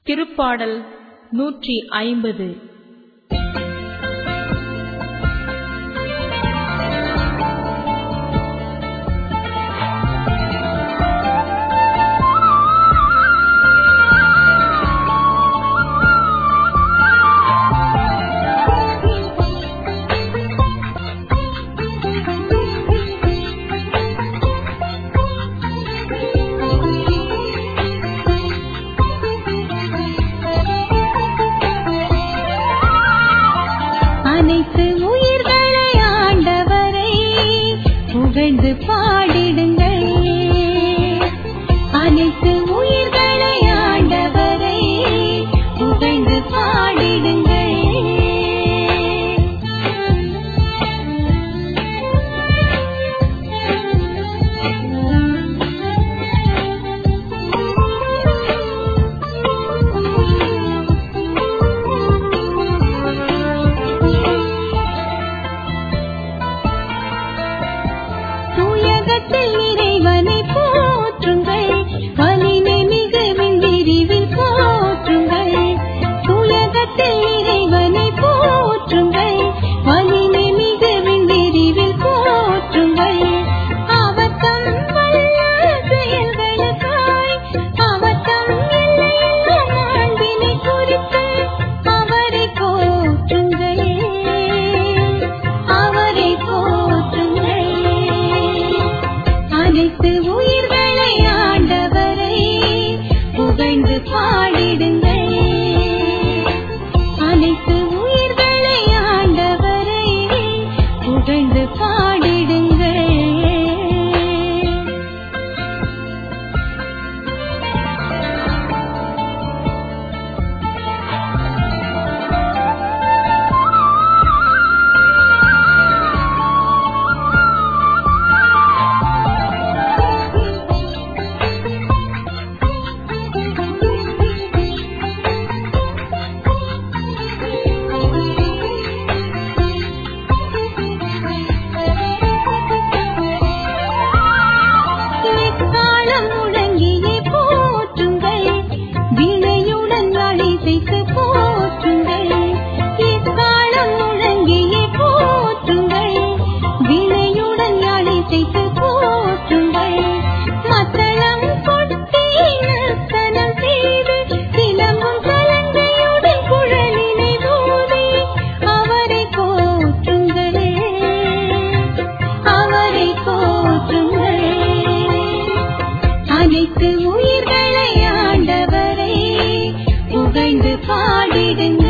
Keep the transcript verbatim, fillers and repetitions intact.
திருப்பாடல் நூற்றி ஐம்பது. அனைத்து உயிர்களை ஆண்டவரை புகழ்ந்து பாடிடுங்கள். அனைத்து உயிர்களை ஆண்டவரை புகழ்ந்து பாடிடுங்கள். இறைவனை போற்றுங்கள், வலிமை மிகுவின் விரிவில் போற்றுங்கள். துயகத்தில் இறைவனை போற்றுங்கள், வலிமை மிகுவின் விரிவில் போற்றுங்கள். அவர் தம் வல்ல செயல்களுக்காய், அவர் தம் எல்லையில்லா மாண்பினை குறித்து அவரை போற்றுங்கள், அவரை போற்றுங்கள். அனைத்து உயிர்களை ஆண்டவரை புகழ்ந்து பாடிடுங்கள். அனைத்து உயிர்களை ஆண்டவரை புகழ்ந்து பாடிடுங்கள். எக்காலம் முழங்கியே போற்றுங்கள், வினையுடன் அழைத்து போற்றுங்கள். எக்காலம் முழங்கியே போற்றுங்கள், வினையுடன் அழைத்து போற்றுங்கள். மத்தளம் கொட்டி நர்த்தனம் செய்து சிலம்பும் கலங்கையுடன் குழலினை ஊதி அவரை போற்றுங்கள், அவரை போற்றுங்கள். அனைத்து உயிர்களை ஆண்டவரை புகழ்ந்து பாடிடுங்கள்.